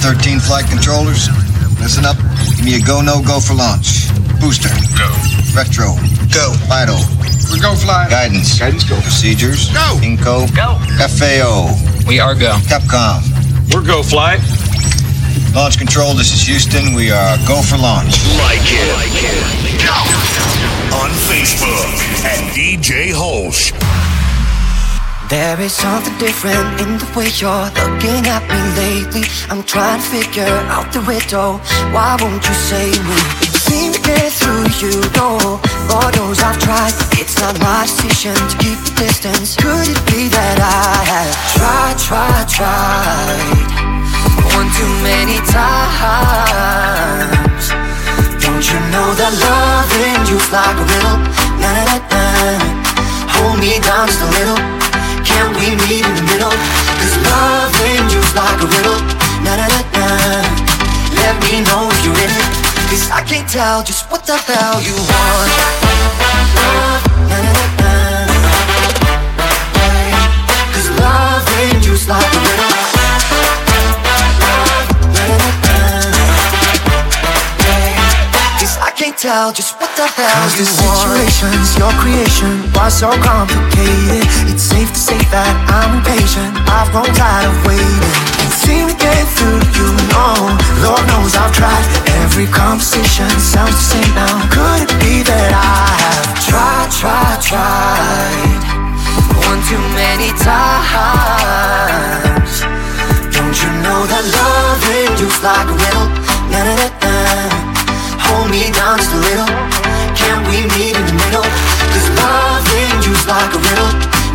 13 flight controllers, listen up. Give me a go, no go for launch. Booster. Go. Retro. Go. Vital. We go fly. Guidance. Guidance, go. Procedures. Go. Inco. Go. FAO. We are go. Capcom. We're go fly. Launch control, this is Houston. We are go for launch. Like it. Go. On Facebook at DJ Holsch. There is something different in the way you're looking at me lately. I'm trying to figure out the riddle. Why won't you say me? It seems to get through you, no. Lord knows I've tried. It's not my decision to keep the distance. Could it be that I have tried one too many times? Don't you know that loving you's like a riddle? Hold me down just a little. Can we meet in the middle? Cause loving you's like a riddle. Let me know if you're in it. Cause I can't tell just what the hell you want. Cause loving you's like a riddle. Cause I can't tell just what the hell you want. Situations, your creation was so complicated. It's safe to say that I'm impatient. I've grown tired of waiting. Can't seem to get through to you, no. Lord knows I've tried. Every conversation sounds the same now. Could it be that I have tried one too many times? Don't you know that loving you's like a riddle? Hold me down just a little. Can we meet in the middle? Cause loving you's like a riddle.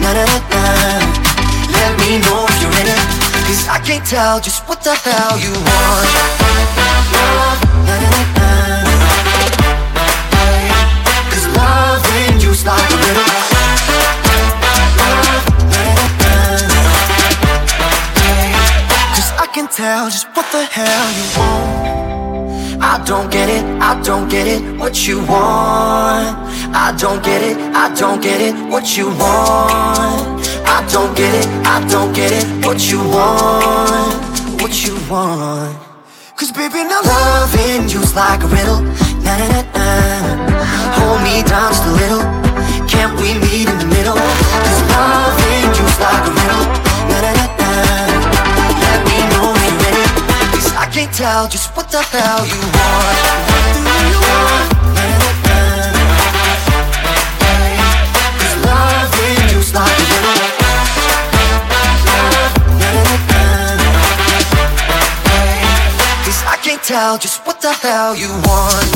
Let me know if you're in it. Cause I can't tell just what the hell you want. Cause loving you's like a riddle. Cause I can tell just what the hell you want. I don't get it what you want. I don't get it what you want. I don't get it what you want. Cause baby now loving you's like a riddle. Hold me down just a little. Can't we meet in the middle? Cause loving you's like a riddle. Let me know if you're in it. Cause I can't tell just what the hell you want. What do you want? Cause loving you's like a riddle. Cause I can't tell just what the hell you want.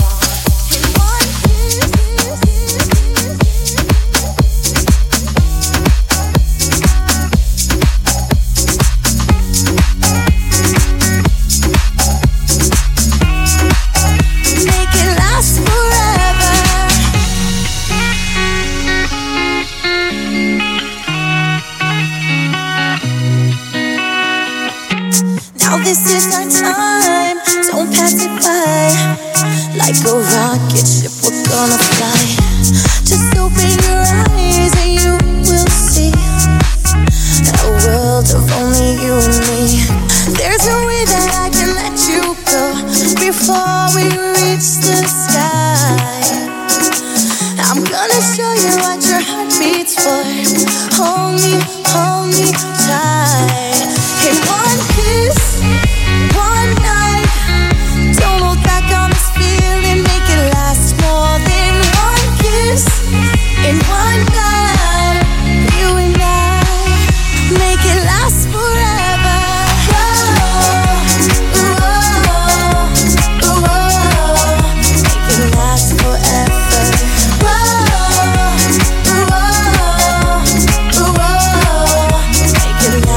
This is our time, don't pass it by. Like a rocket ship, we're gonna fly. Just open your eyes and you will see a world of only you and me. There's no way that I can let you go before we reach the sky. I'm gonna show you what your heart beats for. Hold me tight. In one kiss, one night. Don't hold back on this feeling. Make it last more than one kiss. In one night, you and I. Make it last forever. Make it last forever. Make it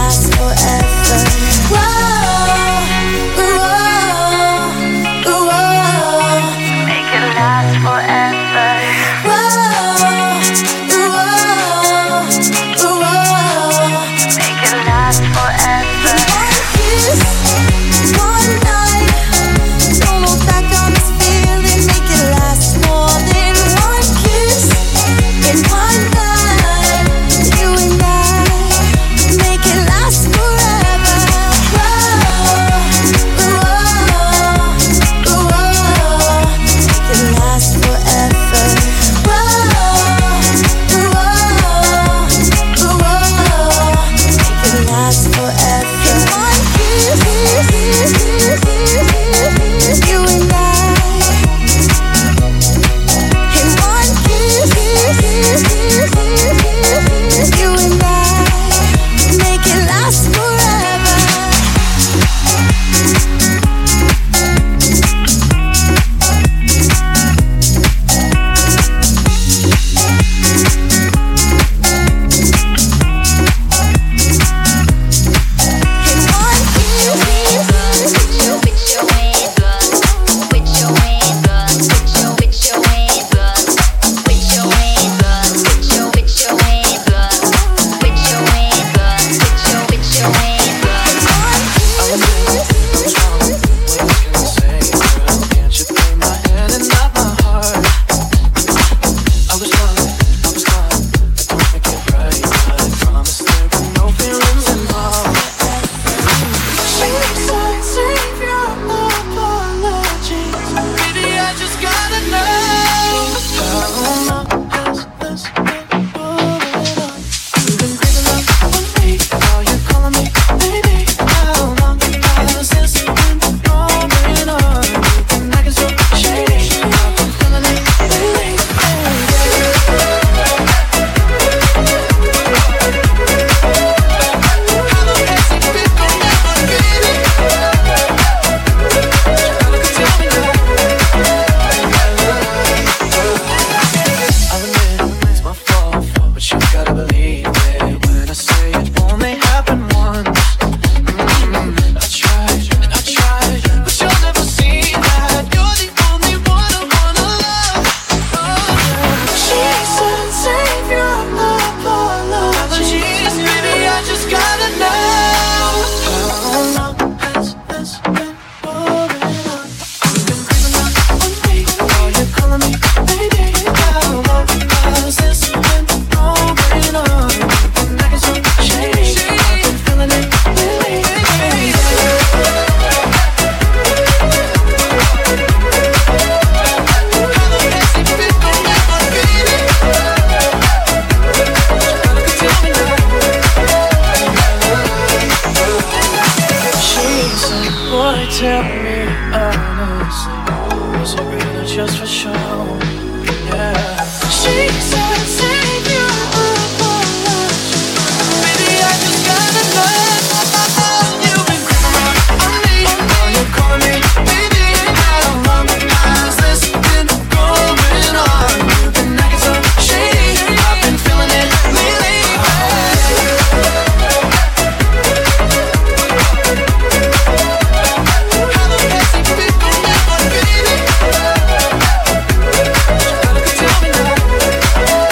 Boy, tell me honestly, was it real or just for show? Yeah. She said, save your apology. Baby, I just gotta know you've been creeping on me. Now you're calling me, baby, and I don't know. How's this been going on? You've been acting so shady. I've been feeling it lately. Tell me now.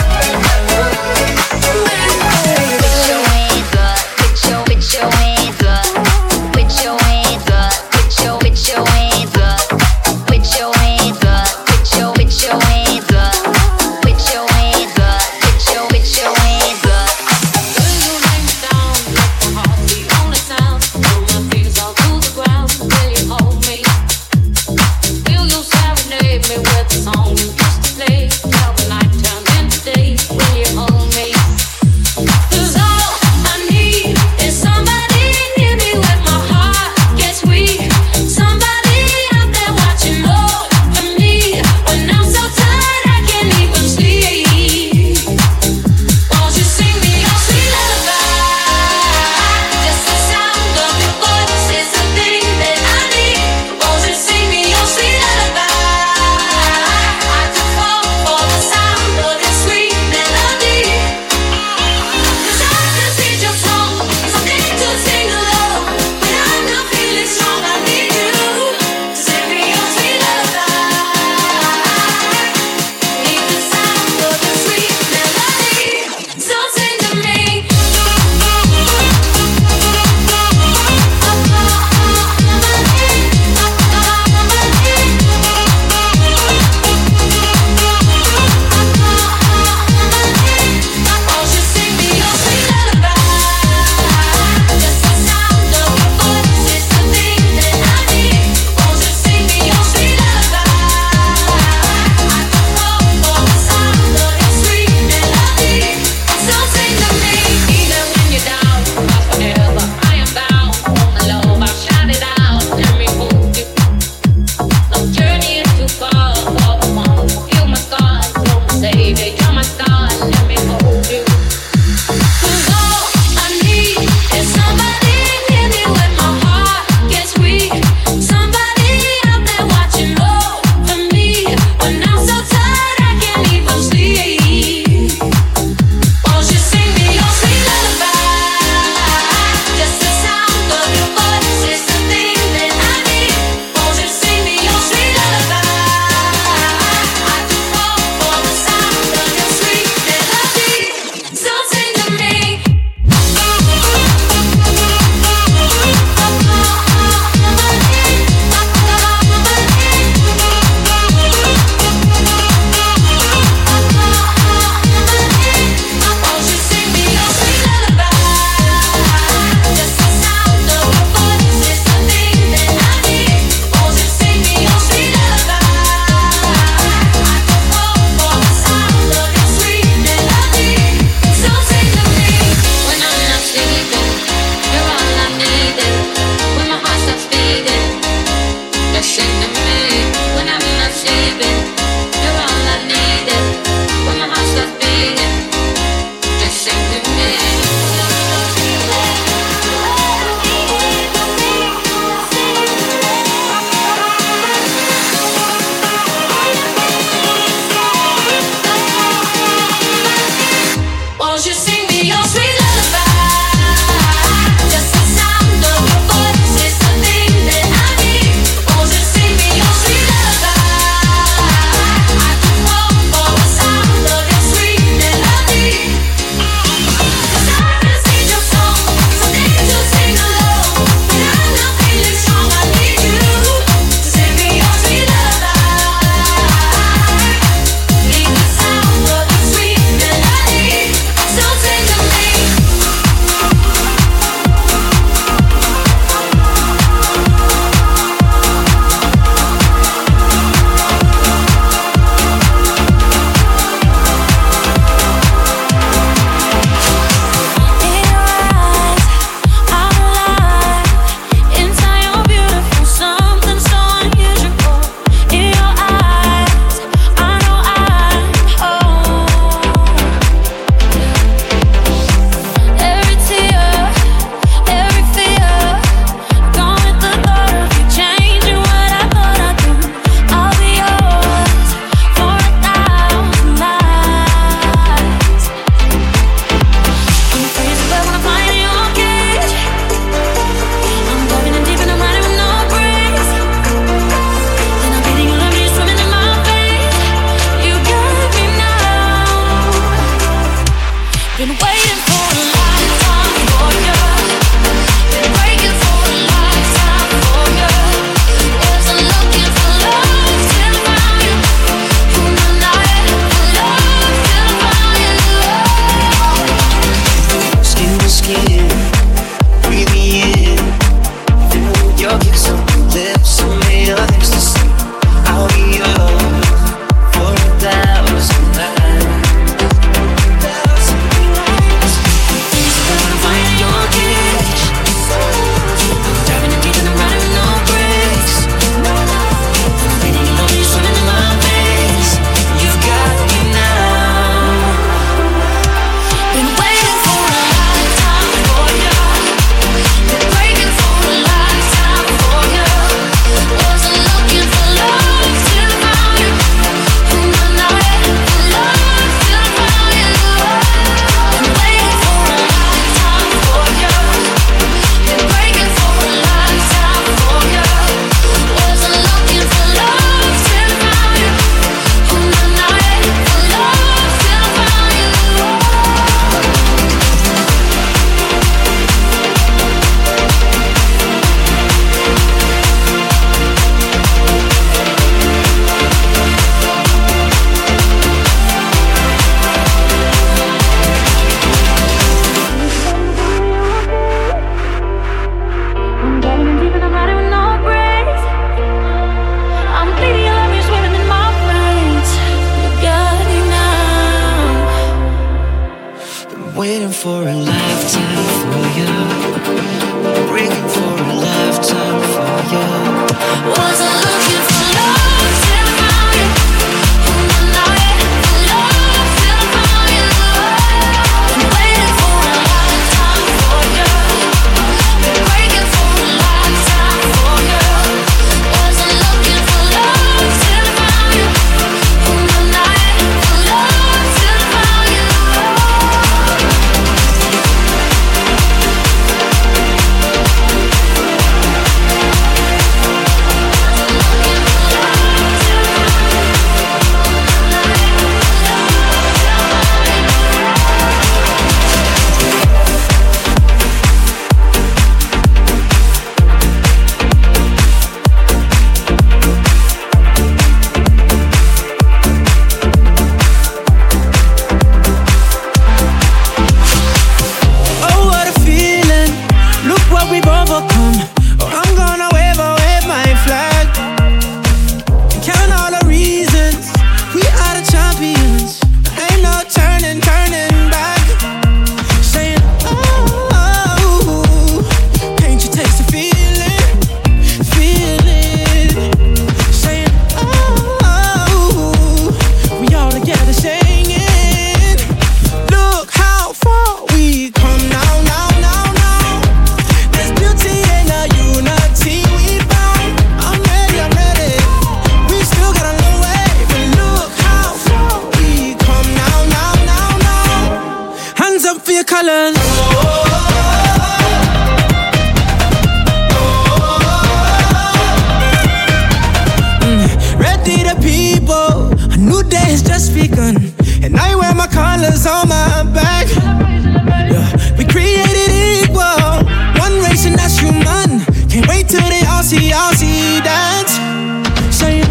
your kiss on your lips, so many other things to say. I'll be yours for 1,000 nights. Find your cage. I'm diving in deep and I'm riding no brakes. Leading you lonely, swimming in my veins. You've got me now. Been waiting for a lifetime for you. Been waiting for a lifetime for you. Wasn't looking for love till I found you. And I'm not ready for love till I found you. Been waiting for a lifetime for you. Been waiting for a lifetime for you. Wasn't looking for love till I found you. And I'm not ready for love till I found you. I'm diving in deep and I'm riding with no brakes. I'm bleeding, your love is swimming in my veins. You got me now. Been waiting for a lifetime for you. Breaking for a lifetime for you. Wasn't looking for love till I found you. And I'm not ready for love till I found you. Been waiting for a lifetime for you. Been waiting for a lifetime for you. Wasn't looking for love till I found you. And I'm not ready for love till I found you. Oh, what a feeling. Look what we've overcome. Oh, I'm gonna wave my flag. Count all the reasons. We are the champions. Ain't no turning back. Saying, oh, can't you taste the feeling? Saying, oh, we all together singing. Look how far we come now. There's beauty in the unity we found. I'm ready. We still got a long way, but look how far we come now. Hands up for your colors. Ready the people, a new day has just begun, and I wear my colors on my back. Yeah, we created equal, one race and that's human. Can't wait till they all see dance. Saying,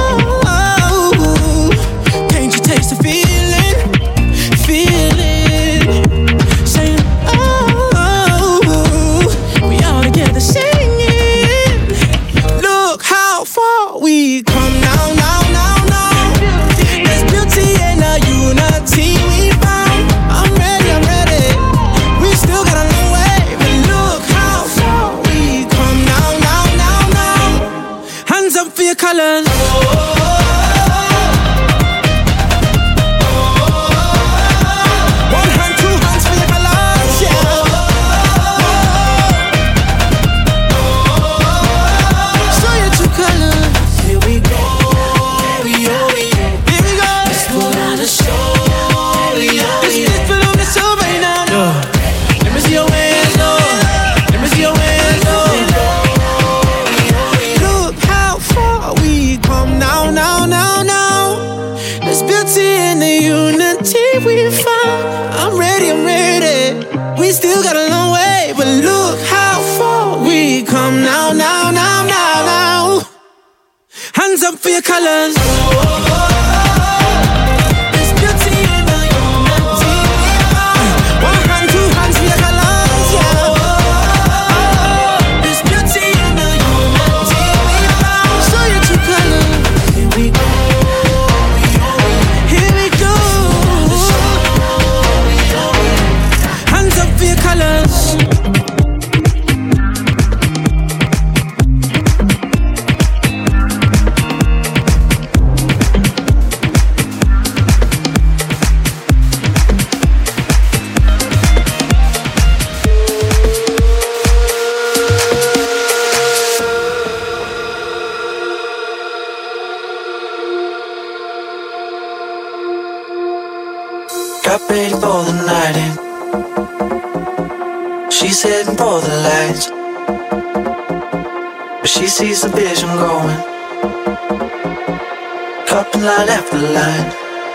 oh, can't you taste the feeling? Saying, oh, we all together singing. Look how far we come now. There's beauty in the unity we found. I'm ready. We still got a long way, but look how far we come now. Hands up for your colors. One hand, two hands for your colors, yeah. Show your true colors. Here we go. Here we go. Let's put on a show. Let's put on the show right now. Let me see your hands, Let me see your hands, Look how far we come now. There's beauty in the unity we found. I'm ready. We still got a long way, but look how far we come now. Hands up for your colors. There's beauty in the unity we found. One hand, two hands for your colors, yeah. There's beauty in the unity. She's heading for the lights, but she sees the vision going. Couple line after line.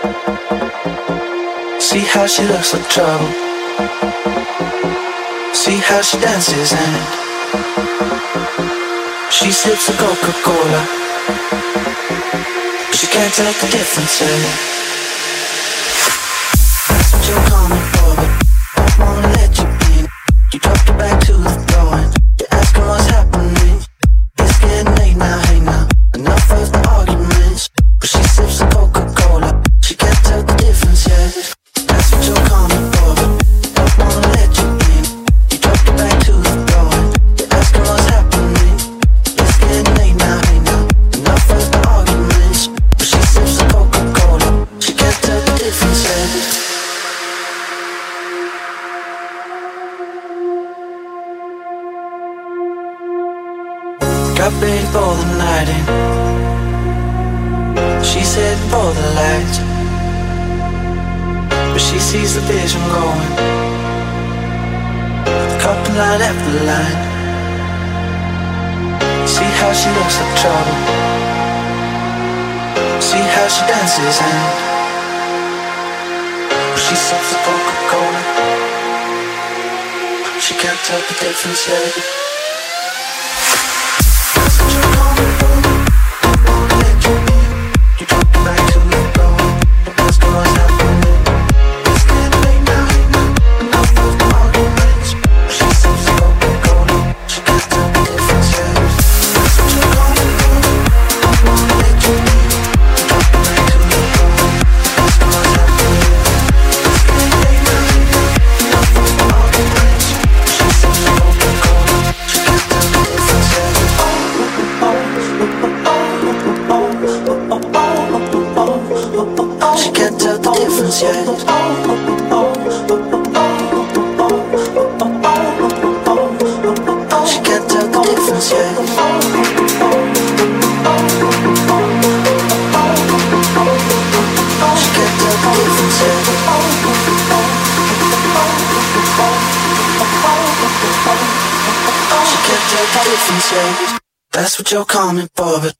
See how she looks like trouble. See how she dances and she sips a Coca-Cola, but she can't tell the difference. That's what you're coming for, but I wanna let you in. You dropped your back to the floor and you're asking what's happening. It's getting late now, hey now. Enough of the arguments. But she sips a Coca-Cola, she can't tell the difference yet. That's what you're coming for, but I wanna let you in. You dropped your back to the floor and you're asking what's happening. It's getting late now, hey now. Enough of the arguments. But she sips a Coca-Cola, she can't tell the difference yet. Got ready for the night and she's heading for the lights, but she sees the vision going. Couple line after line. See how she looks like trouble. See how she dances and she sips the Coca-Cola. She can't tell the difference yet. That's what you're coming for, but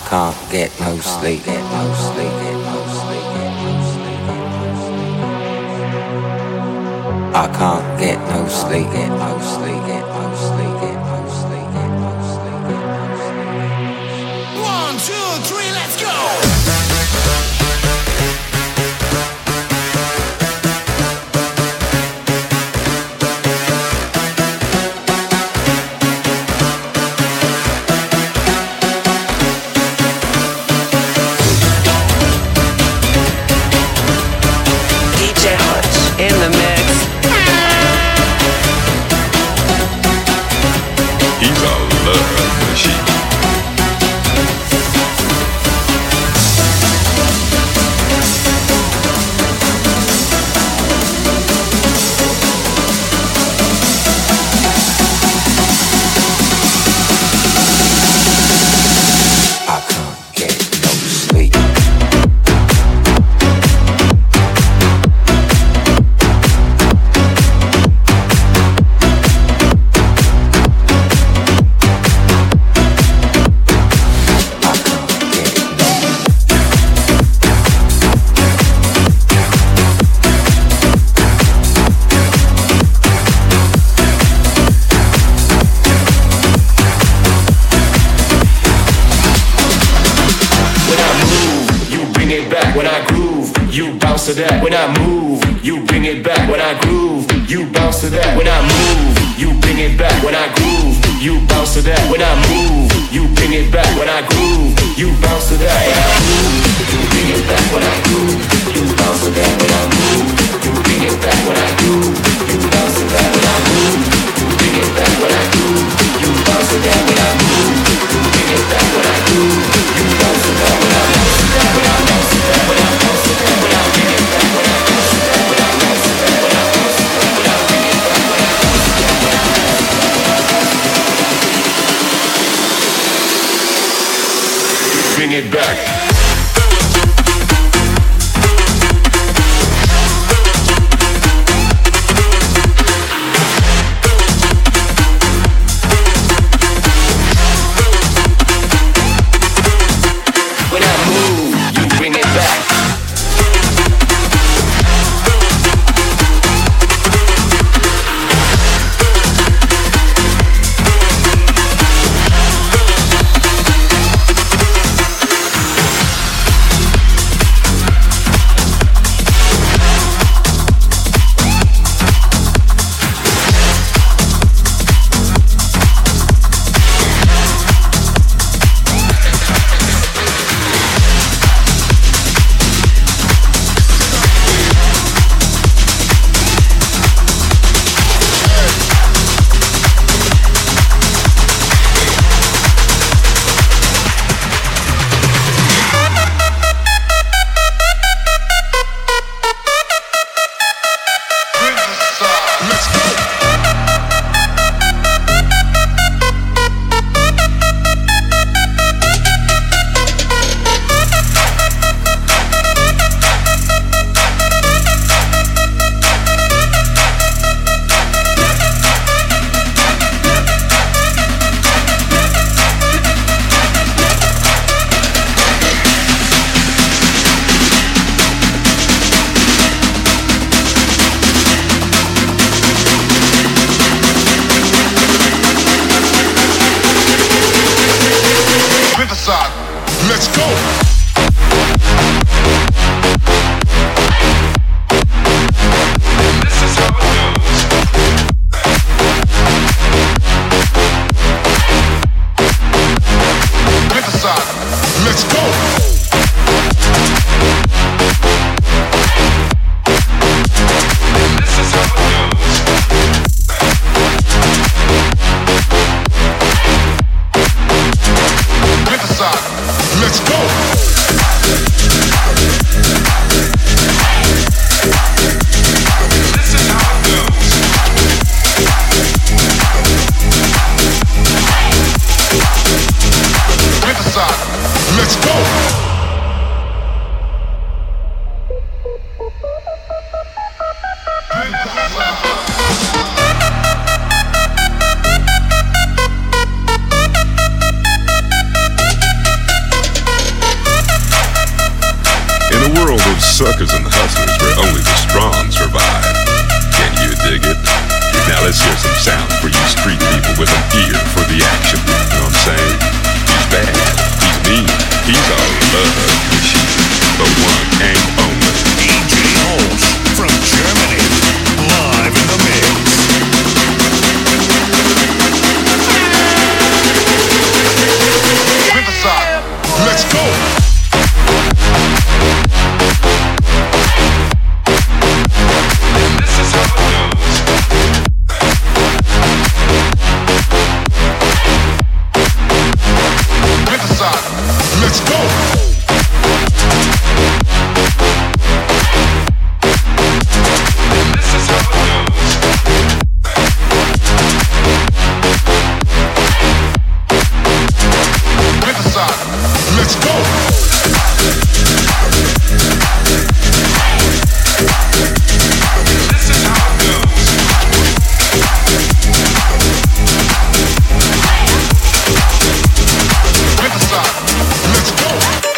can't get no sleep. I can't get no sleep. One, two, three, let's go! In the mix. He's a love machine. I can't get no sleep. To that. When I move, you bring it back. When I groove, you bounce to that. When I move, you bring it back. When I groove, you bounce to that. When I move, you bring it back. When I groove, you bounce to that. When I move, you bring it back. When I groove, you bounce to that. When I move, you bring it back. When I groove, you bounce to that. When I move, you bring it back. When I groove, you bounce to that. When I move, you bring it back. When I groove, you bounce to that. When I bounce to that. When I bounce to that. When I bounce to that. When I bring it back. When I bounce to that. When I bounce to that. When I bounce to that. When I bring it back. When I bounce to that. When I bring it back. Let's go! This is how it goes. Riverside, let's go! This is how it goes. Riverside, let's go! suckers and the hustlers where only the strong survive. Can you dig it? Now let's hear some sound for you street people with an ear for the action. You know what I'm saying? He's bad, he's mean, he's a love machine. The one and only DJ Holsh from Germany, live in the mix. Riverside, let's go! This is how it goes. Riverside, let's go! This is how it goes. Riverside, let's go! This is how it goes. Riverside, let's go!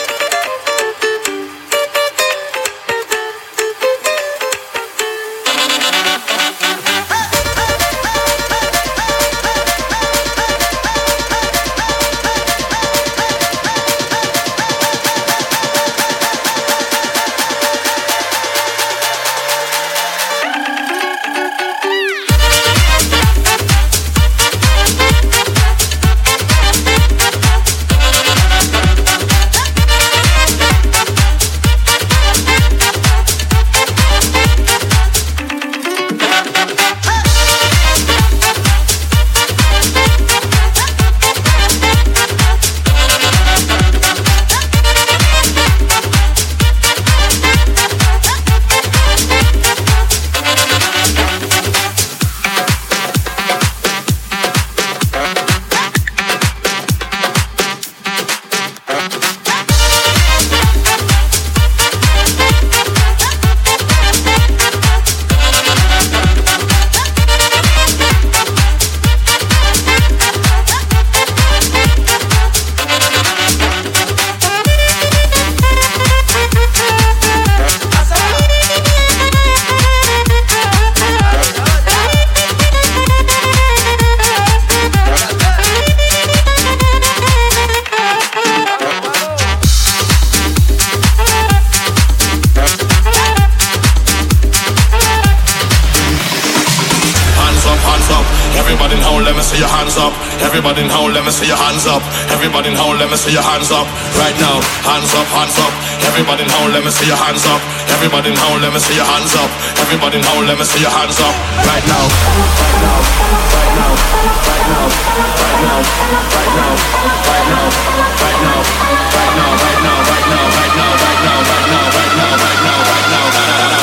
Everybody in home, let me see your hands up. Everybody in home, let me see your hands up. Everybody in home, let me see your hands up. Right now, hands up, hands up. Everybody in home, let me see your hands up. Everybody in home, let me see your hands up. Everybody in home, let me see your hands up. Right now, right now, right now, right now, right now, right now, right now, right now, right now, right now, right now, right now, right now, right now, right now, right now, right now, right now.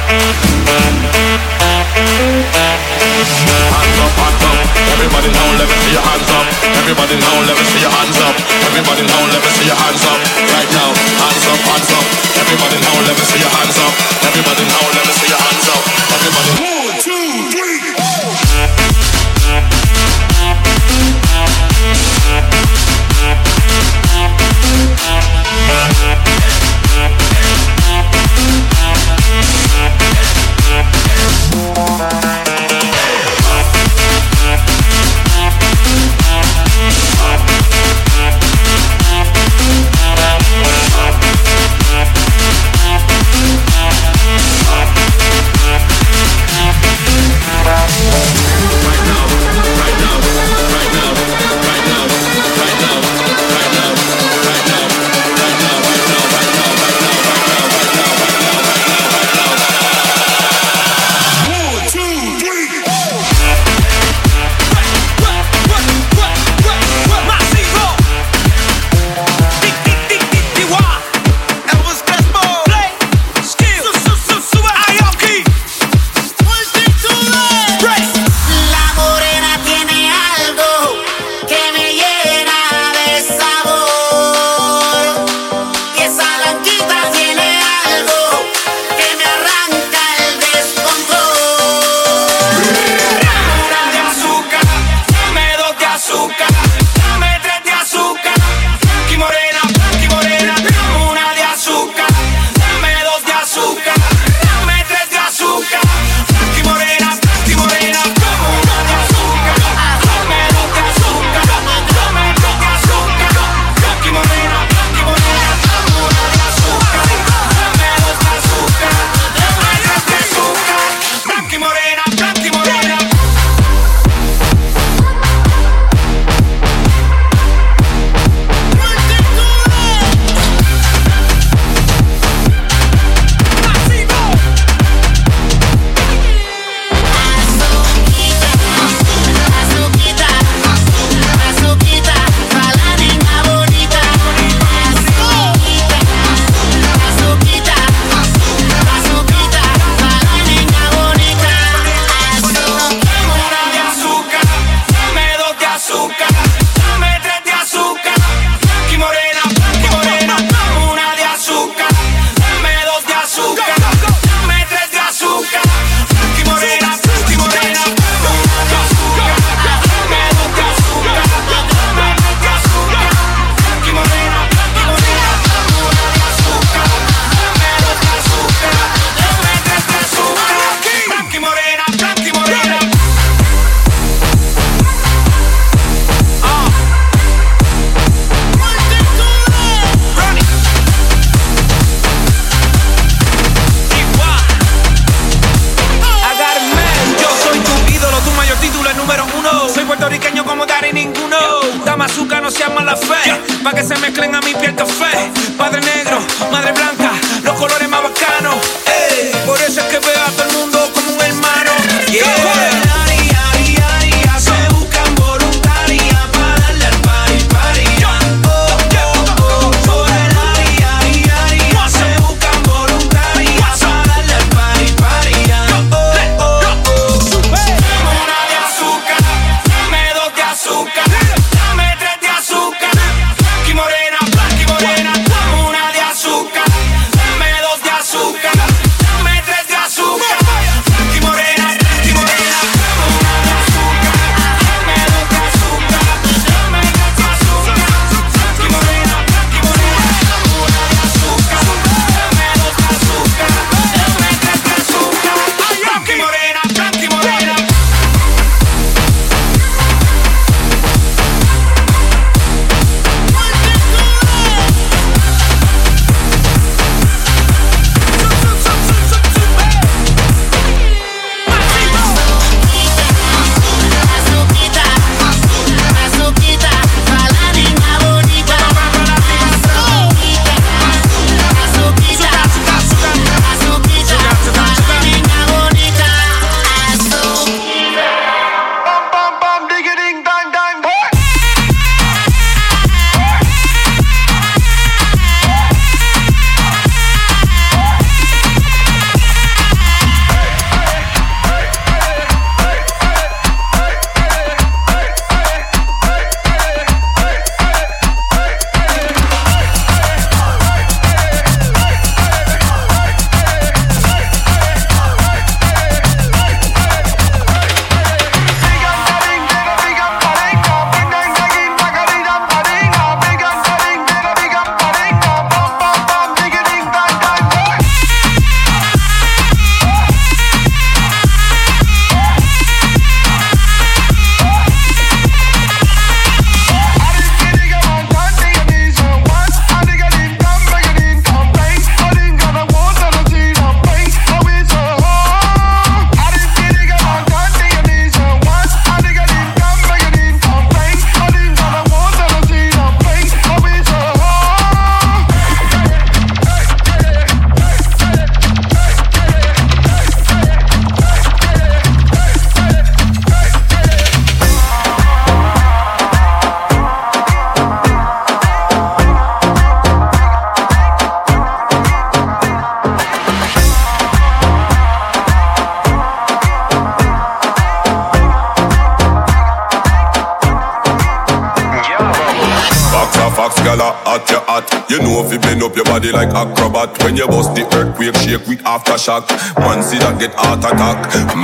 Everybody know, let me vamos a dar y ninguno. Dame azúcar, no seas mala fe. Pa' que se mezclen a mi piel café. Padre negro, madre blanca, los colores más bacanos. Por eso es que veo a todo el mundo como un hermano. Se buscan voluntarias para darle al party, party. Por el área, se buscan voluntarias para darle al party, party. Dame una de azúcar, dame dos de azúcar, dame tres de azúcar. Blanqui morena, dame una de azúcar, dame dos de azúcar, dame tres de azúcar. Blanqui morena, dame una de azúcar, dame dos de azúcar, dame tres de azúcar. Blanqui morena, dame una de azúcar, dame dos de azúcar, dame tres de azúcar. Blanqui morena, blanqui morena. You know if you bend up your body like acrobat. When you bust the earthquake, shake with aftershock. Man see that get heart attack.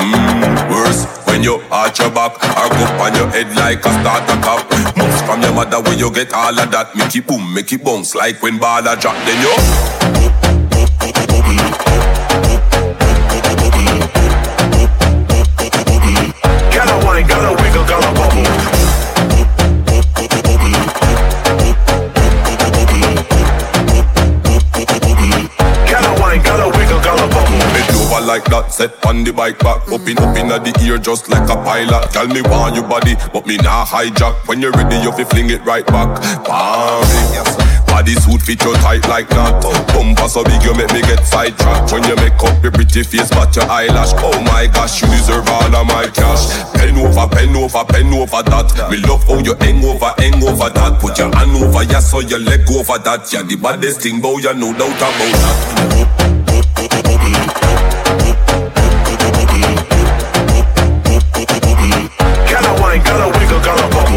Worse when you arch your back or go on your head like a starter cap. Moves from your mother when you get all of that. Make it boom, make it bounce like when baller drop. Then you gotta wine, gotta wiggle, gotta bubble. Like that, set on the bike back, up in the ear just like a pilot. Tell me want your body, but me nah hijack. When you're ready, you fi fling it right back. Bam, body suit fit you tight like that. Bumper so big you make me get sidetracked. When you make up your pretty face, but your eyelash. Oh my gosh, you deserve all of my cash. Pen over, pen over, pen over that. Me love how you hang over that. Put your hand over, yeah, so your leg over that. Yeah, the baddest thing, boy, you no doubt about that. Gotta wiggle, gotta bubble.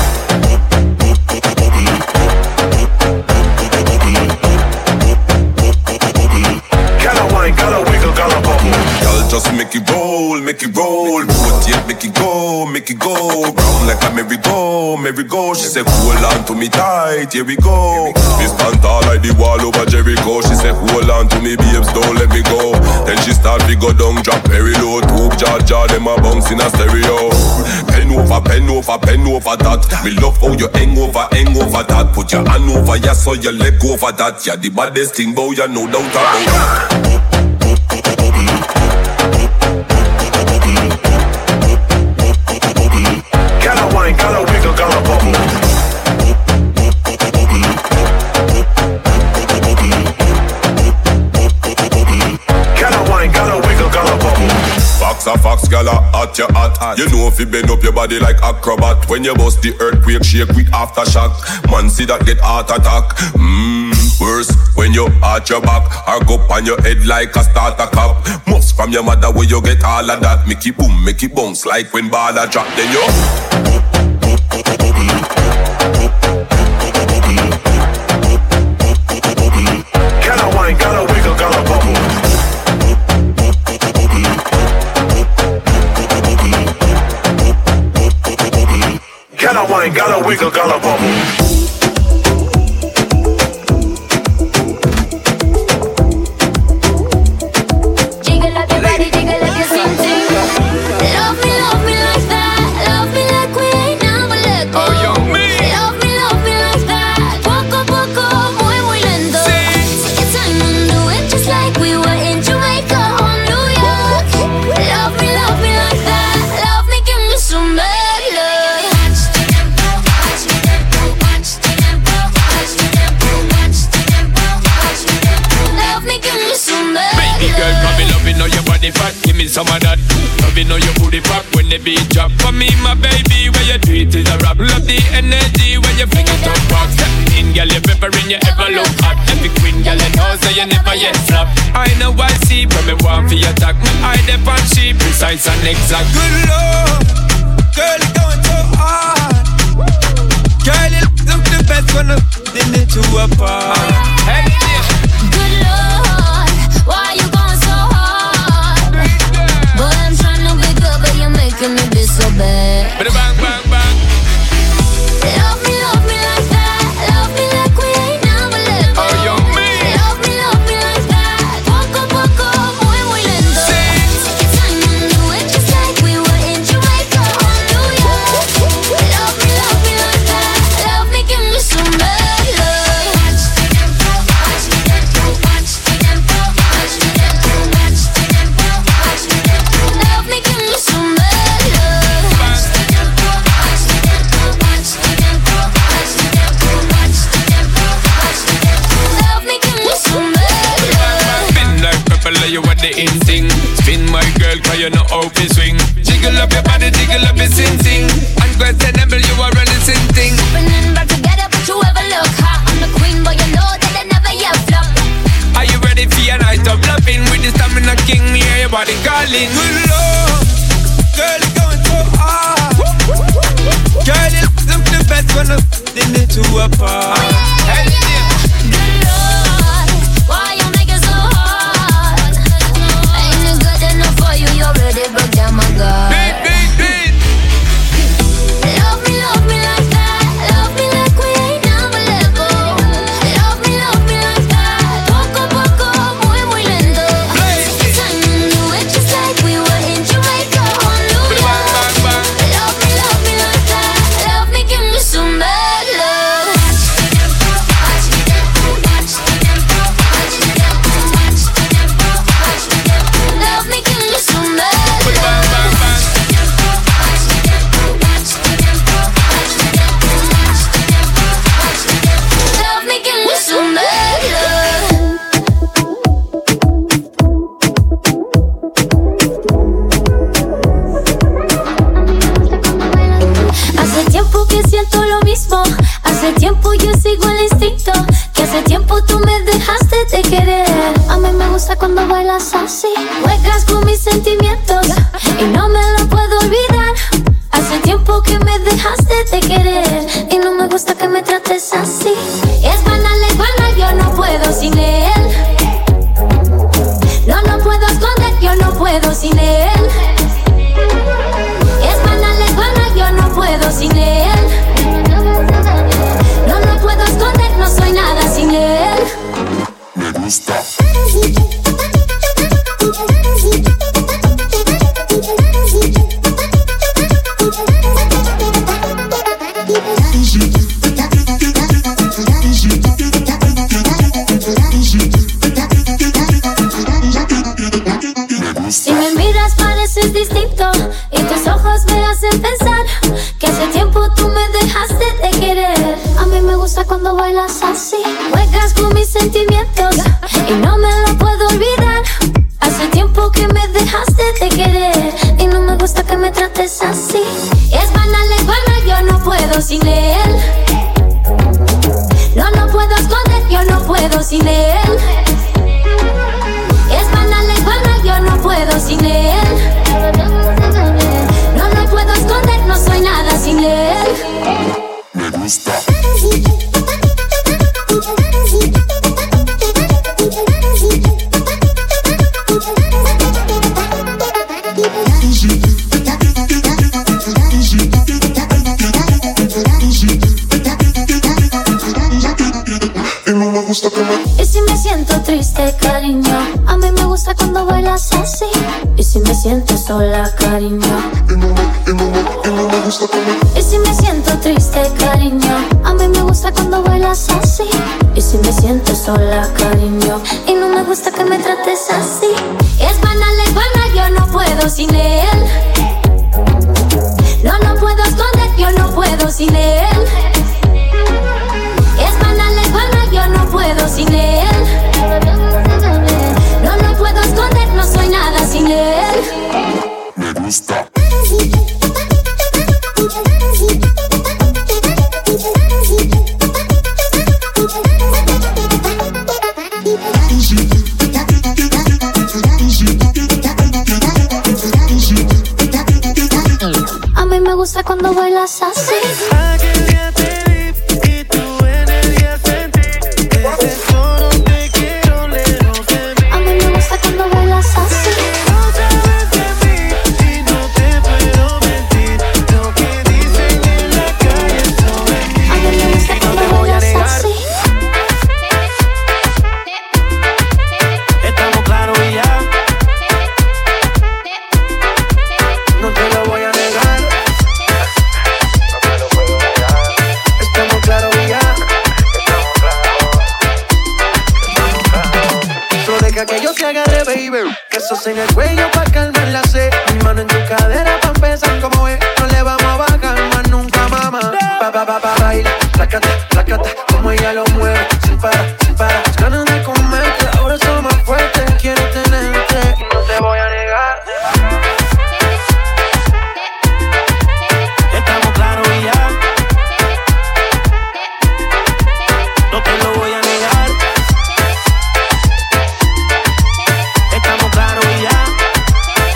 Gotta wine, gotta wiggle, gotta bubble. Y'all just make it roll, make it roll. Rotate, make it go, make it go. Round like a merry-go. She said, hold on to me tight, here we go. Me stand tall like the wall over Jericho. She said, hold on to me, babes, don't let me go. Then she start to go down, drop very low. Tube, jar, them a bounce in a stereo. Pen over that. Me love how you hang over that. Put your hand over, yeah, so your leg over that. Yeah, the baddest thing, boy, you no doubt about that. Gotta wine, gotta hot, you hot. You know if you bend up your body like acrobat. When you bust the earthquake, shake with aftershock. Man see that get heart attack. Worse when you arch your back or go on your head like a starter cap. Most from your mother where you get all of that. Make it boom, make it bounce like when baller drop. Then you gotta wine, gotta wiggle, gotta bubble. Gotta wine, gotta wiggle, gotta bubble. Give me some of that. Love you know your booty pop when the beat drop. For me, my baby, where you do it is a rap. Love the energy when you fling it up rock. Step in, girl, you peppering, you ever look hot. Every queen, girl, you know, so you never yet flop. I know I see, but me want for your attack. Me eye dep on she, precise and exact. Good Lord, girl, you going so hard. Girl, you look the best when I'm in it to a bar. Hey, good Lord, why you going so hard? Boy, I'm trying to wake up, but you're making me be so bad. Bang, bang, bang. Love me like that. Love me like we ain't never let go. Oh, you mean? Love me like that. Poco, poco, muy, muy lento. Take your time and do it just like we were in Jamaica or New York. Love me like that. Love me, give me some bad love. Watch the tempo, watch the tempo, watch the tempo, watch the tempo, watch the tempo, watch the tempo. Love me, give me some bad love. Watch the tempo, watch the tempo, watch the tempo, watch the tempo, watch the tempo, watch the tempo. Love me, give me some bad love. Spin like pepper, you are the in thing. Spin my girl, cause you know how to swing. Jiggle up your body, jiggle up your sing. Unquestionable, you are running sing thing. Spinning back together, but you ever look hot. I'm the queen, but you know that I never yet flop. Are you ready for your night of loving? With the stamina king, me hear your body calling. Good Lord, girl, you going so hard. Girl, you look the best when I'm in it to a bar. Hey, Good Lord, why you make it so hard? Ain't it good enough for you? You already broke down my guard. beat, beat, beat. Love me like that. Love me like we ain't never let go. Love me like that. Poco, poco, muy, muy lento. Take your time and do it just like we were in Jamaica or New Bang, York. bang, bang. Love me like that. Love me, give me some bad love. Watch the tempo, watch the tempo, watch the tempo, watch the tempo, watch the tempo. Love me, give me some bad Bang, love. bang, bang. Watch the tempo, watch the tempo, watch the tempo, watch the tempo, watch the tempo. Love me, give me some bad love. Hace tiempo que siento lo mismo. Hace tiempo yo sigo el instinto. Que hace tiempo tú me dejaste de querer. A mí me gusta cuando bailas así. Juegas con mis sentimientos y no me lo puedo olvidar. Hace tiempo que me dejaste de querer y no me gusta que me trates así. Es banal, yo no puedo sin él. No lo puedo esconder, yo no puedo sin él. Es banal, yo no puedo sin él. No lo puedo esconder, no soy nada sin él. me gusta. Si me miras pareces distinto y tus ojos me hacen pensar que hace tiempo tú me dejaste de querer. A mí me gusta cuando bailas así. Juegas con mis sentimientos y no me lo puedo olvidar. Hace tiempo que me dejaste de querer y no me gusta que sin él. No lo puedo esconder, yo no puedo sin él. Es banal, yo no puedo sin él. No lo puedo esconder, no soy nada sin él. Me gusta. Y si me siento triste, cariño, a mí me gusta cuando bailas así. Y si me siento sola, cariño, y si me siento triste, cariño, a mí me gusta cuando bailas así. Y si me siento sola, cariño, y no me gusta que me trates así. Es banal, yo no puedo sin él. No lo puedo esconder, yo no puedo sin él. Es banal, yo no puedo sin él. No lo puedo esconder, no soy nada sin él. Me gusta. A mí me gusta cuando bailas así. En el cuello pa' calmar la sed. Mi mano en tu cadera pa' empezar como es. No le vamos a bajar más nunca, mamá. Pa, baila, tlácate, tlácate. Como ella lo mueve, sin parar, sin parar. Las ganas de comerte, ahora son más fuertes. Quiero tenerte y no te voy a negar. Estamos claros y ya. No te lo voy a negar. Estamos claros y ya.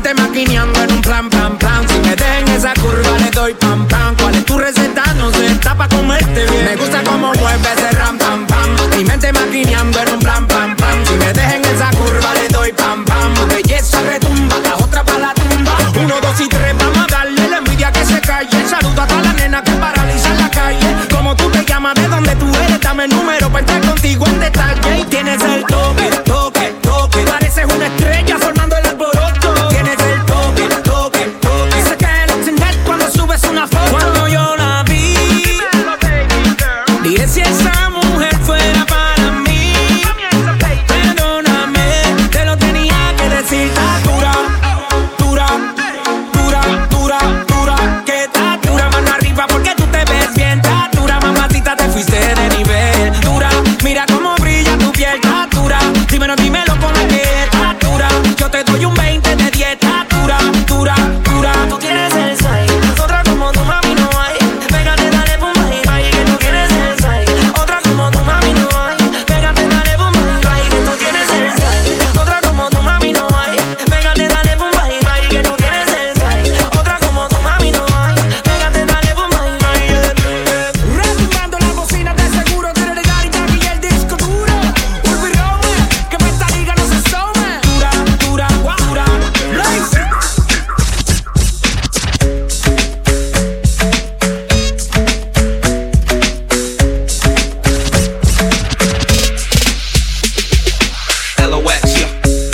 mente maquineando en un plan, plan, plan. Si me dejen esa curva le doy pam, pam. ¿Cuál es tu receta? No sé, está pa' comerte bien. Me gusta como mueve ese ram, pam, pam. Mi mente maquineando en un plan, pam, pam. Si me dejen esa curva le doy pam, pam. Belleza retumba, la otra pa' la tumba. 1, 2 y 3, vamos a darle la envidia que se calle. Saludo a todas las nenas que paralizan la calle. Como tú te llamas, de dónde tú eres, dame el número pa' entrar contigo en detalle. Y tienes el toque, toque, toque. Pareces una estrella formando el alboroto. Tienes el toque, toque, toque. Se cae el internet cuando subes una foto. Cuando yo la vi, dije si esa mujer fuera para mí. Perdóname, te lo tenía que decir. Está dura, dura, dura, dura, dura. Que está dura, mano arriba porque tú te ves bien. Está dura, mamacita, te fuiste de nivel. Dura, mira cómo brilla tu piel. Está dura, dímelo con la que está dura. Yo te doy un 20 de 10. Está dura, dura, dura. Tú tienes el side, otra como tu mami no hay. Pégate, dale, pum, bye, bye, que tú tienes el side. Otra como tu mami no hay. Pégate, dale, pum, bye, bye, que tú tienes el side. Otra como tu mami no hay. Pégate, dale, pum, bye, bye, que tú tienes el side. Otra como tu mami no hay. Pégate, dale, pum, bye, bye. Retumbando las bocinas de seguro. Tiene el Gary Jackie y el disco duro. Urbi Rome, que pa' esta liga no se some. Dura, dura, dura, lazy. LOX, yeah.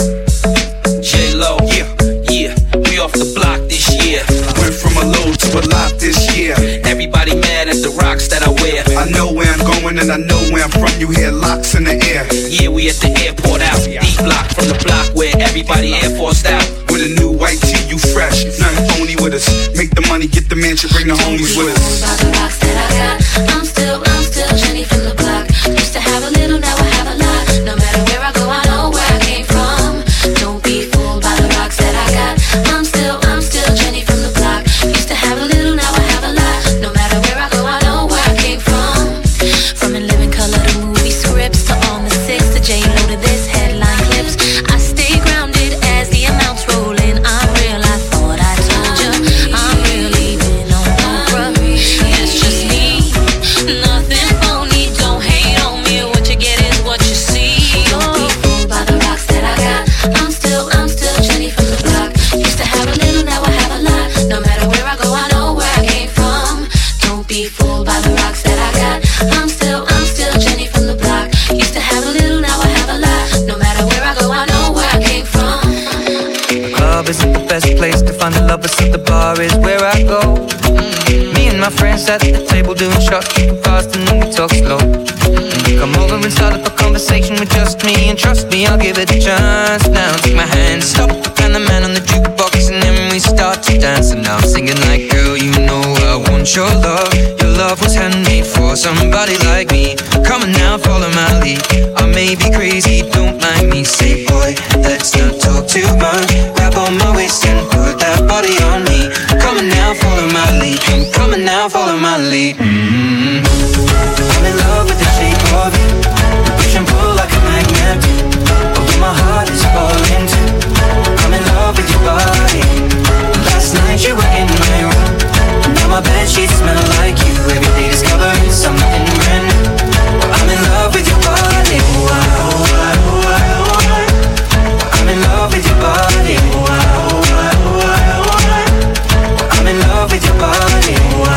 J-Lo, yeah, yeah. We off the block this year. Went from a low to a lot this year. Everybody mad at the rocks that I wear. I know where I'm going and I know where I'm from. You hear locks in the air. Yeah, we at the airport out. D-block from the block where everybody Air Forced out. With a new white tee, you fresh. Nothing phony with us. Make the money, get the mansion, bring the homies with us. By the rocks that I got, I'm still Jenny from the block. Used to have a little, now I have a lot. No matter where I go, I know where I came from. Don't be fooled by the rocks that I got. I'm still Jenny from the block. Used to have a little, now I have a lot. No matter where I go, I know where I came from. From in living color to movie scripts to on the 6 to J-Lo to this headline clips. I stay grounded as the amounts roll in. I'm real, I thought I told you. I'm really been on Oprah. It's just me, nothing phony. Don't hate on me. What you get is what you see. Don't be fooled by the rocks that I got. I'm still Jenny from the block. Used to have a little, now I have a lot. No matter where I go, I know where I came from. Don't be fooled by the rocks that I got. I'm still Jenny from the block. Used to have a little, now I have a lot. No matter where I go, I know where I came from. The club isn't the best place to find the lovers, so the bar is where I go. Me and my friends sat at the table doing shots, tripping fast, and then we talk slow. You come over and start up a conversation with just me, and trust me, I'll give it a chance. Now take my hand, stop, and the man on the jukebox, and then we start to dance. And now I'm singing like, girl, you know I want your love. Your love was handmade for somebody like me. Come on now, follow my lead. I may be crazy, don't mind me. Say, boy, let's not talk too much. Grab on my waist and put that body on me. Come on now, follow my lead. Come on now, follow my lead. I'm in love with the shape of you. Push and pull like a magnet. Although my heart is falling too. I'm in love with your body. Last night you were in my room. Now my bedsheets smell like you. Every day discovering something brand new. I'm in love with your body. I'm in love with your body. I'm in love with your body.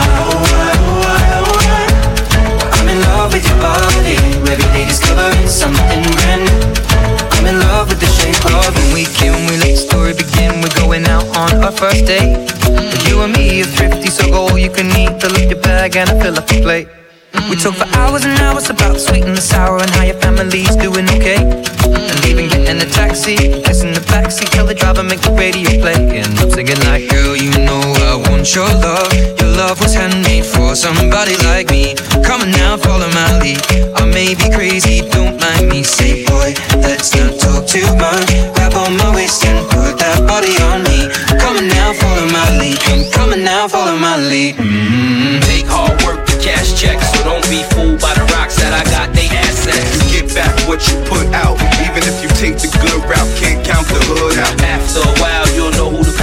I'm in love with your body. Every day discovering something brand new. I'm in love with the shape of you. When we let the story begin, we're going out on our first date. But you and me are thrifty, so go all you can eat. Fill up your bag and I fill up the plate. We talk for hours and hours about the sweet and the sour and how your family's doing okay. And even getting a taxi, kissing the backseat, tell the driver make the radio play. And I'm singing like, girl, you know I want your love. Your love was handmade for somebody like me. Come on now, follow my lead. I may be crazy, don't mind me. Say, boy, let's not talk too much. Grab on my waist and put that body on me. Come on now, follow my lead. Come on now, follow my lead. Take hard work to cash checks, so don't be fooled by the rocks that I got, they assets. Get back what you put out. Even if you take the good route, can't count the hood out. After a while, you'll know who the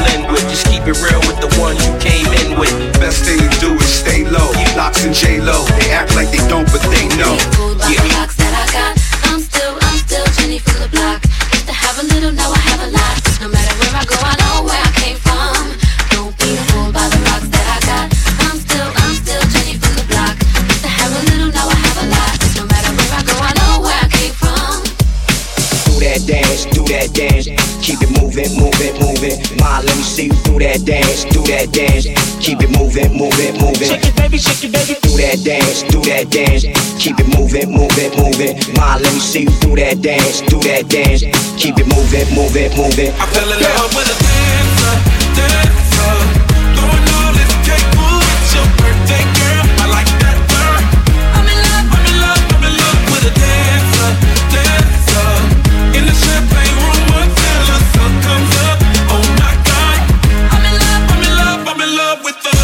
let me see you do that dance, do that dance. Keep it moving, moving, moving. Shake it, baby, shake it, baby. Do that dance, do that dance. Keep it moving, moving, moving. Ma, let me see you do that dance, do that dance. Keep it moving, moving, moving. I fell in love with a dancer, dancer. Doing all this cake, ooh, it's your birthday, girl. I like that, girl. I'm in love, I'm in love, I'm in love with a dancer, dancer. In the champagne room until the sun comes up. Oh my God, I'm in love, I'm in love, I'm in love with the.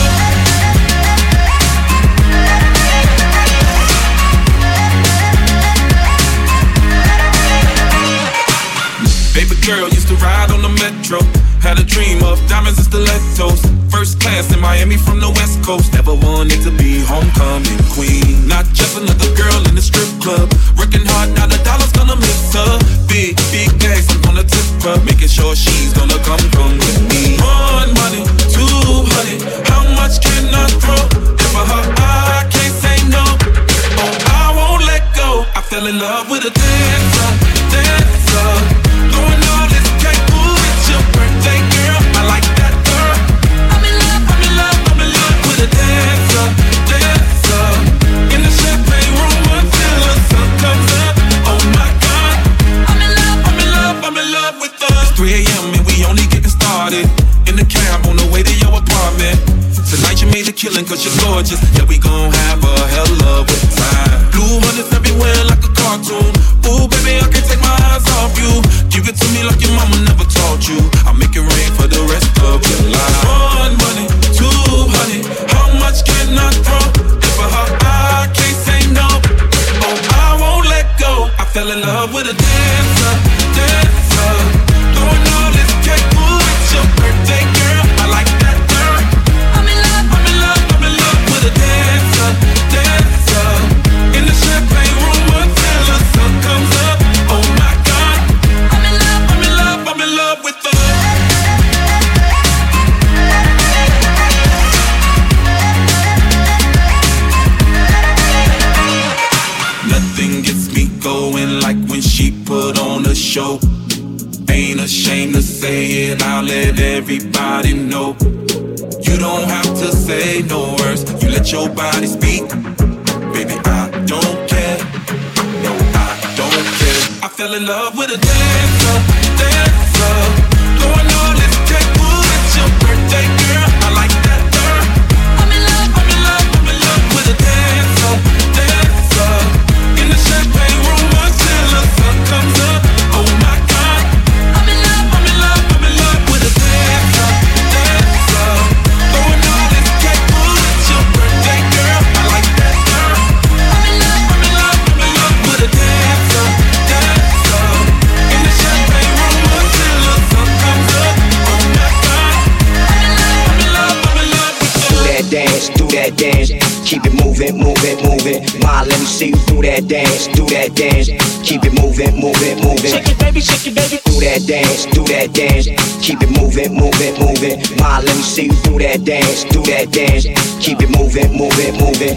Baby girl used to ride on the metro. Had a dream of diamonds and stilettos. First class in Miami from the West Coast. Never wanted to be homecoming queen. Not just another girl in the strip club. Working hard, now the dollar's gonna miss her. Big, big bags, I'm gonna tip her. Making sure she's gonna come with me. 1 money, 200. How much can I throw? And for her, I can't say no. Oh, I won't let go. I fell in love with a dancer, dancer. Doing all this cake, ooh, it's your birthday, girl. I like that, girl. I'm in love, I'm in love, I'm in love with a dancer, dancer. In the champagne room until the sun comes up. Oh my God, I'm in love, I'm in love, I'm in love with the. It's 3 a.m. and we only getting started. In the cab on the way to your apartment. Tonight you made a killing cause you're gorgeous. Yeah, we gon' have a hell of a time. Blue hundreds everywhere like a cartoon. Ooh, baby, I can't take my eyes off you. Give it to me like your mama never taught you. I'll make it rain for the rest of your life. 1 money, 200. How much can I throw? And for her, I can't say no. Oh, I won't let go. I fell in love with a dancer, dancer. Doing all this cake, ooh, it's your birthday, girl. I like that, girl. I'm in love, I'm in love, I'm in love with a dancer, dancer. In the champagne room until the sun comes up. Oh my God, I'm in love, I'm in love, I'm in love with the. Nothing gets me going like when she put on a show. Ain't ashamed to say it, I'll let everybody know. You don't have to say no words, you let your body speak. Baby, I don't care, no, I don't care. I fell in love with a dancer, dancer. Doing all this cake, ooh, it's your birthday, girl. I like that, girl. I'm in love, I'm in love, I'm in love with a dancer, dancer. In the champagne room until the sun comes up. Oh my God, I'm in love, I'm in love, I'm in love with a dancer, dancer. Throwing all this cake, ooh, it's your birthday, girl. I like that, girl. I'm in love, I'm in love, I'm in love with a dancer, dancer. In the champagne room until the sun comes up. Oh my God, I'm in love, I'm in love, I'm in love with the. Do that dance, do that dance. Keep it moving, moving, moving. Ma, let me see you do that dance, do that dance. Keep it moving, moving, moving. Shake it, baby, shake it, baby. Do that dance, do that dance. Keep it moving, moving, moving. Ma, let me see you do that dance, do that dance. Keep it moving, moving, moving.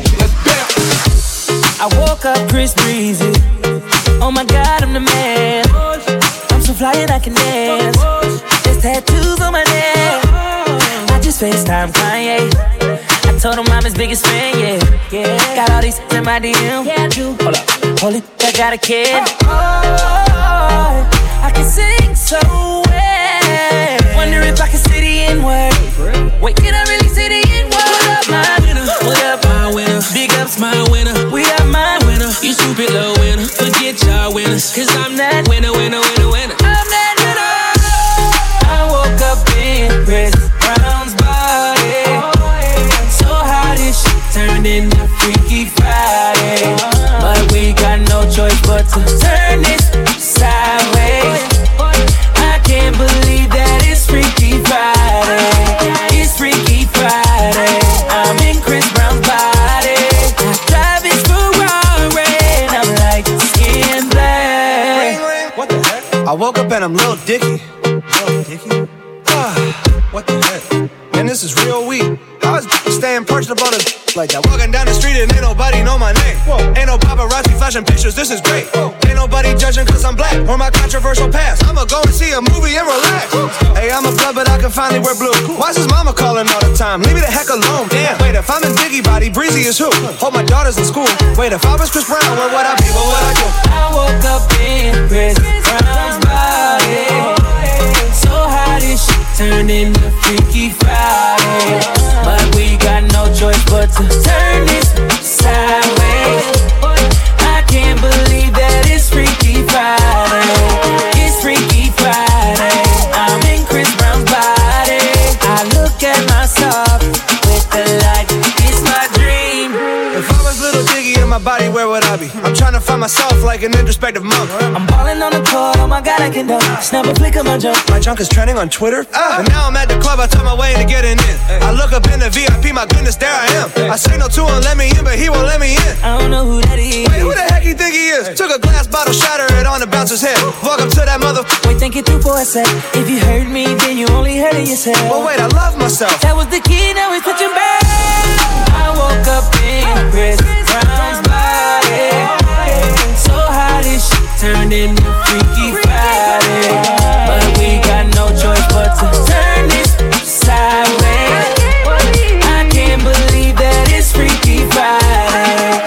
I woke up Chris Breezy. Oh my God, I'm the man. I'm so fly and I can dance. There's tattoos on my neck. I just FaceTime Kanye. I told him I'm his biggest fan, yeah. Got all these in my DM. Yeah, I do. Hold up, hold it, I got a kid. Oh, I can sing so well. Wonder if I can say the N-word. Wait, can I really say the N-word? What up, my winner? What up, my winner? Big ups, my winner. We are my winner. You stupid little winner. Forget y'all winners. Cause I'm that winner, winner, winner, winner. I'm that winner. I woke up in Chris Brown's body. So how this shit turned into Freaky Friday. But we got no choice but to turn this sideways. I can't believe that it's Freaky Friday. It's Freaky Friday. I'm in Chris Brown's body. I drive his Ferrari and I'm like skin black. What the heck? I woke up and I'm Lil Dicky. Lil Dicky? What the heck? Man, this is real weed. I was staying perched up on a like that. Walking down the street and ain't nobody know my name. Ain't no paparazzi flashing pictures, this is great. Ain't nobody judging cause I'm black or my controversial past. I'ma go and see a movie and relax. Hey, I'm a blood but I can finally wear blue. Why's his mama calling all the time? Leave me the heck alone, damn. Wait, if I'm in Biggie body, Breezy is who? Hope my daughter's in school. Wait, if I was Chris Brown, where would I be? What would I do? I woke up in Chris Brown's body. So how this shit turned into Freaky Friday. But we got no choice but to turn this sideways. I can't believe that it's Freaky Friday. It's Freaky Friday. I'm in Chris Brown's body. I look at myself with the light. It's my dream. If I was little Diggy in my body, where would I be? I'm trying to find myself like an introspective monk. I'm balling on the court, oh my god, I can dunk. Snap a flick of my junk. My junk is trending on Twitter. And now I'm at the club, I took my way to getting in. I look up in the VIP, my goodness, there I am. I signal to him, let me in, but he won't let me in. I don't know who that is. Wait, who the heck you think he is? Took a glass bottle, shatter it on the bouncer's head. Walk up to that mother. Wait, think it through for a sec. If you heard me, then you only heard it yourself. Well, wait, I love myself. That was the key, now it's switching back. I woke up in Chris Brown's body. So how this shit turned into Freaky Friday. But we got no choice but to turn this sideways. I can't believe that it's Freaky Friday.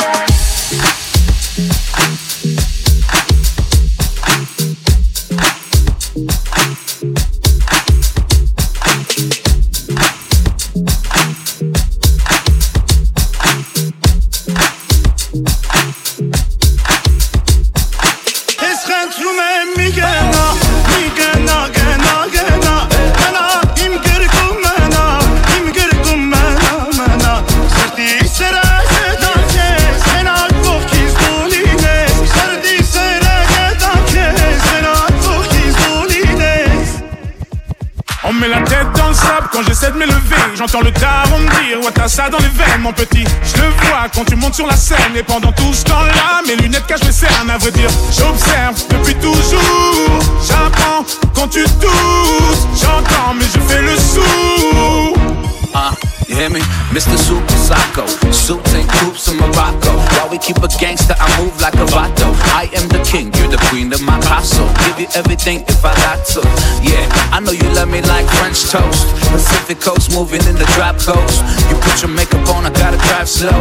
On met la tête dans le sable quand j'essaie de m'élever. J'entends le daron me dire, ouais t'as ça dans les veines mon petit. Je le vois quand tu montes sur la scène. Et pendant tout ce temps-là, mes lunettes cachent mes cernes. À vrai dire, j'observe depuis toujours. J'apprends quand tu doutes. J'entends mais je fais le sourd. You hear me? Mr. Super Psycho, suits and coops in Morocco. While we keep a gangster, I move like a vato. I am the king, you're the queen of my castle. Give you everything if I got to. Yeah, I know you love me like French toast. Pacific coast, moving in the drop coast. You put your makeup on, I gotta drive slow.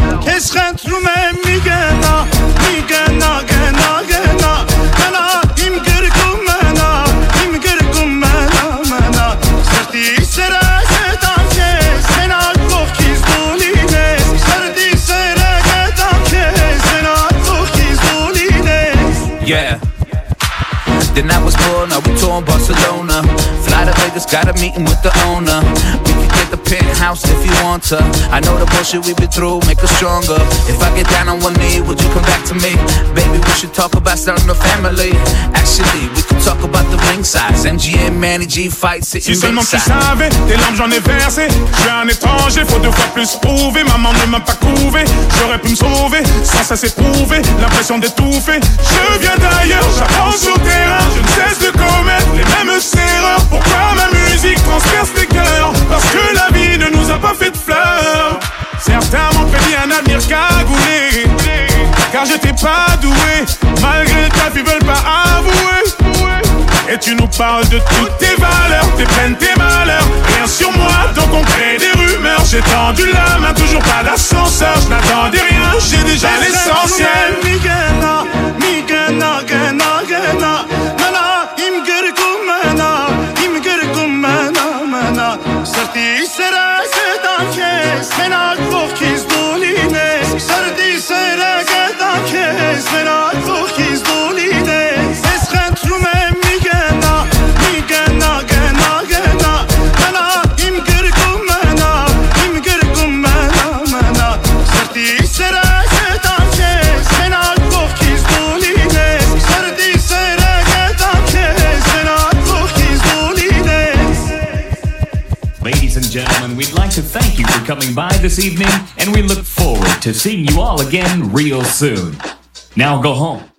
Yeah. Then I was born, now we touring Barcelona. Fly to Vegas, got a meeting with the owner. We can get the penthouse if you want to. I know the bullshit we've been through, make us stronger. If I get down on one knee, would you come back to me? Baby, we should talk about starting a family. Actually, we could talk about the ring size. MGM, Manny G, fight, sitting si seulement tu ringside. savais, tes larmes j'en ai versé. Je suis un étranger, faut 2 fois plus prouver. Maman ne m'a pas couvé, j'aurais pu me sauver. Sans ça s'éprouver, l'impression d'étouffer. Je viens d'ailleurs, j'apprends sur le terrain. Je ne cesse de commettre les mêmes erreurs. Pourquoi ma musique transperce tes cœurs? Parce que la vie ne nous a pas fait de fleurs. Certains m'ont prédit un avenir cagoulé, car j'étais pas doué. Malgré ta fille veulent pas avouer. Et tu nous parles de toutes tes valeurs, tes peines, tes malheurs. Rien sur moi, donc on crée des rumeurs. J'ai tendu la main, toujours pas d'ascenseur. Je n'attendais rien, j'ai déjà l'essentiel. Ladies and gentlemen, we'd like to thank you for coming by this evening, and we look forward to seeing you all again real soon. Now go home.